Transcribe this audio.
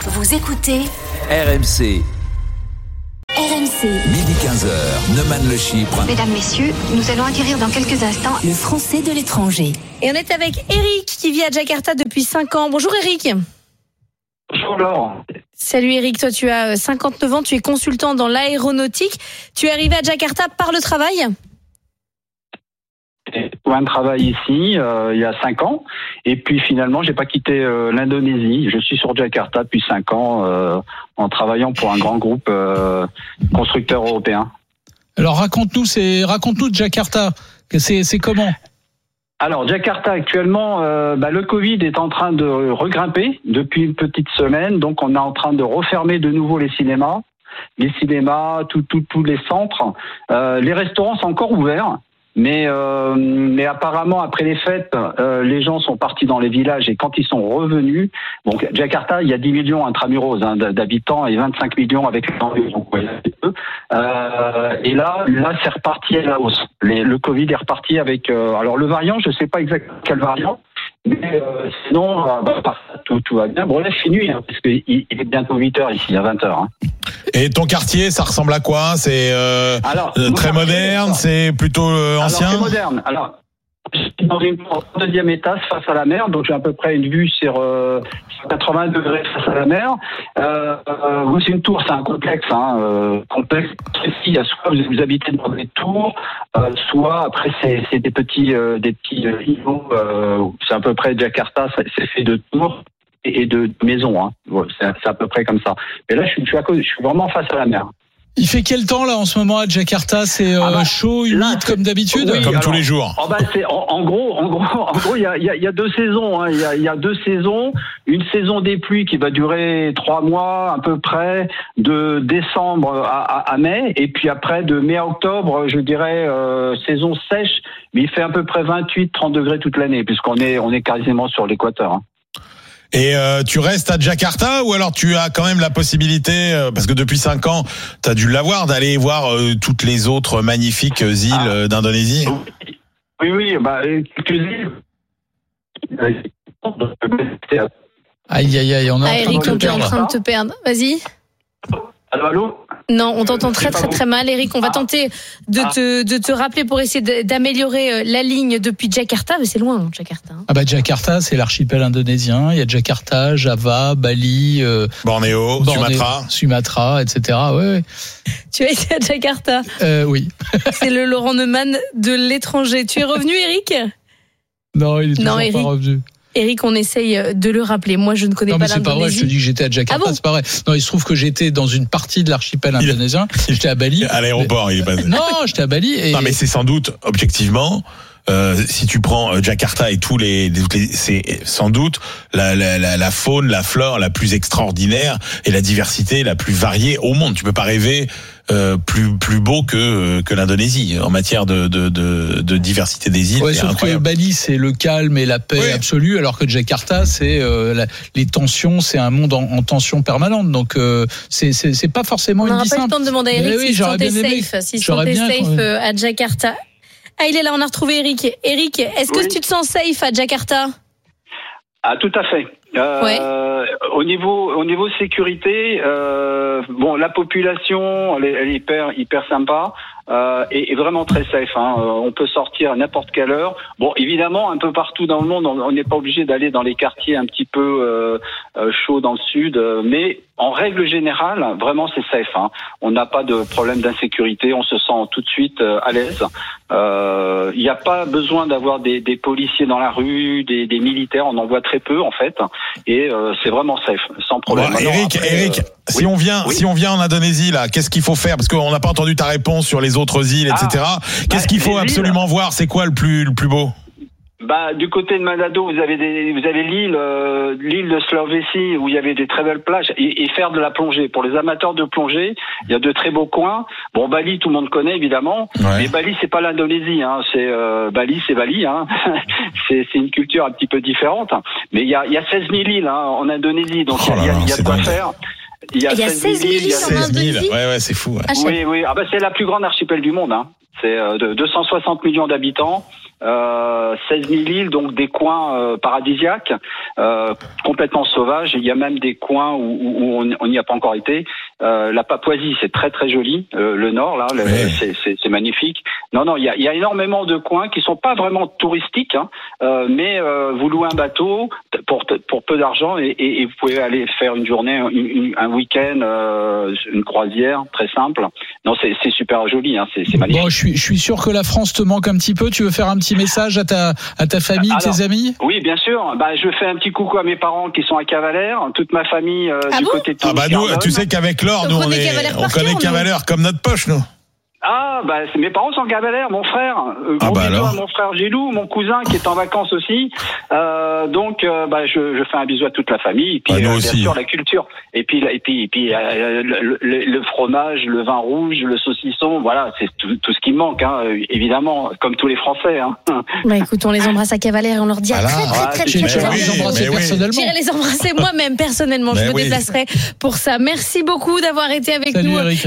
Vous écoutez RMC. RMC. Midi 15h, Neumann le Chypre. Mesdames, messieurs, nous allons acquérir dans quelques instants Le Français de l'étranger. Et on est avec Eric qui vit à Jakarta depuis 5 ans. Bonjour Eric. Bonjour Laure. Salut Eric, toi tu as 59 ans, tu es consultant dans l'aéronautique. Tu es arrivé à Jakarta par le travail ? J'ai trouvé un travail ici il y a 5 ans et puis finalement j'ai pas quitté l'Indonésie. Je suis sur Jakarta depuis 5 ans en travaillant pour un grand groupe constructeur européen. Alors raconte-nous Jakarta, c'est comment ? Alors Jakarta actuellement, le Covid est en train de regrimper depuis une petite semaine, donc on est en train de refermer de nouveau les cinémas, tous les centres. Les restaurants sont encore ouverts. Mais apparemment après les fêtes, les gens sont partis dans les villages et quand ils sont revenus, bon, Jakarta, il y a 10 millions intramuros d'habitants et 25 millions avec les banlieues. Et là c'est reparti à la hausse. Le Covid est reparti avec alors le variant, je sais pas exactement quel variant. Mais sinon, tout va bien. Bon, là, je finis, parce qu'il est bientôt 8h ici, à 20h. Hein. Et ton quartier, ça ressemble à quoi ? C'est très moderne, c'est plutôt ancien ? Alors, c'est moderne. Alors, je suis dans une deuxième étage face à la mer, donc j'ai à peu près une vue sur 80 degrés face à la mer. C'est une tour, c'est un complexe. Complexe précis. Soit vous habitez dans des tours, soit après c'est des petits îlots. C'est à peu près Jakarta, c'est fait de tours et de maisons. Hein. Ouais, c'est à peu près comme ça. Mais là, je suis vraiment face à la mer. Il fait quel temps là en ce moment à Jakarta ? C'est chaud, humide comme d'habitude, comme tous les jours. C'est en gros, il y a 2 saisons. Hein. Il y a 2 saisons. Une saison des pluies qui va durer 3 mois à peu près, de décembre à mai, et puis après de mai à octobre, je dirais saison sèche. Mais il fait à peu près 28-30 degrés toute l'année, puisqu'on est quasiment sur l'équateur. Hein. Et tu restes à Jakarta ou alors tu as quand même la possibilité, parce que depuis 5 ans, tu as dû l'avoir, d'aller voir toutes les autres magnifiques îles d'Indonésie ? Oui, quelques îles. Aïe, on a Eric, on est en train de te perdre. Vas-y. Allô ? Non, on t'entend très mal, Eric. On va tenter de te rappeler pour essayer d'améliorer la ligne depuis Jakarta. Mais c'est loin, Jakarta. Jakarta, c'est l'archipel indonésien. Il y a Jakarta, Java, Bali, Bornéo, Sumatra, etc. Ouais. Tu as été à Jakarta ? Oui. C'est le Laurent Neumann de l'étranger. Tu es revenu, Eric ? Non, il est toujours Eric. pas revenu. Eric, on essaye de le rappeler. Moi, je ne connais pas l'Indonésie. Non, mais c'est pas vrai, je te dis que j'étais à Jakarta, Ah bon ? c'est pas vrai. Non, il se trouve que j'étais dans une partie de l'archipel indonésien. J'étais à Bali. À l'aéroport, il est pas... Non, j'étais à Bali. Non, mais c'est sans doute, objectivement, si tu prends Jakarta et c'est sans doute la faune, la flore la plus extraordinaire et la diversité la plus variée au monde. Tu peux pas rêver plus beau que l'Indonésie en matière de diversité des îles. Ouais, sauf que Bali c'est le calme et la paix absolue, alors que Jakarta c'est les tensions, c'est un monde en tension permanente. Donc c'est pas forcément une vie simple. On n'aura pas le temps de demander à Eric s'il se sentait safe à Jakarta. Ah, il est là, on a retrouvé Eric. Eric, est-ce que tu te sens safe à Jakarta ? Ah, tout à fait. Au niveau sécurité, la population, elle est hyper sympa. Et vraiment très safe. Hein. On peut sortir à n'importe quelle heure. Bon, évidemment, un peu partout dans le monde, on n'est pas obligé d'aller dans les quartiers un petit peu chauds dans le sud, mais en règle générale, vraiment c'est safe. Hein. On n'a pas de problème d'insécurité, on se sent tout de suite à l'aise. Il n'y a pas besoin d'avoir des policiers dans la rue, des militaires, on en voit très peu en fait, et c'est vraiment safe, sans problème. Bon, Eric, si on vient en Indonésie là, qu'est-ce qu'il faut faire ? Parce qu'on n'a pas entendu ta réponse sur les autres îles, etc. Qu'est-ce qu'il faut absolument voir ? C'est quoi le plus beau ? Du côté de Manado, vous avez l'île de Sulawesi où il y avait des très belles plages et faire de la plongée. Pour les amateurs de plongée, il y a de très beaux coins. Bon, Bali, tout le monde connaît évidemment, mais Bali c'est pas l'Indonésie, hein. Bali, c'est Bali, hein. c'est une culture un petit peu différente. Mais il y a 16 000 îles en Indonésie, donc il y a de quoi faire. Il y a 16 000 îles en Indonésie. Ouais, c'est fou. Ouais. Oui. C'est la plus grande archipel du monde, hein. C'est de 260 millions d'habitants. 16 000 îles, donc des coins paradisiaques, complètement sauvages. Il y a même des coins où on n'y a pas encore été. La Papouasie, c'est très très joli. Le nord, là, c'est magnifique. Non, il y a énormément de coins qui sont pas vraiment touristiques, hein, mais vous louez un bateau pour peu d'argent et vous pouvez aller faire une journée, un week-end, une croisière, très simple. Non, c'est super joli, hein, c'est magnifique. Bon, je suis sûr que la France te manque un petit peu. Tu veux faire un petit message à ta famille, tes amis? Oui, bien sûr. Je fais un petit coucou à mes parents qui sont à Cavalère, toute ma famille du côté de nous, tu sais qu'avec Laure, nous on connaît Cavalère comme notre poche, nous. Mes parents sont en Cavalère, mon frère. Mon frère Gilou, mon cousin qui est en vacances aussi. Je fais un bisou à toute la famille. Et puis, bien sûr, la culture. Et puis, le fromage, le vin rouge, le saucisson. Voilà, c'est tout ce qui me manque, hein, évidemment, comme tous les Français. Hein. Écoute, on les embrasse à Cavalère et on leur dit à très bientôt. J'irai les embrasser moi-même, personnellement. Je me déplacerai pour ça. Merci beaucoup d'avoir été avec nous. Eric.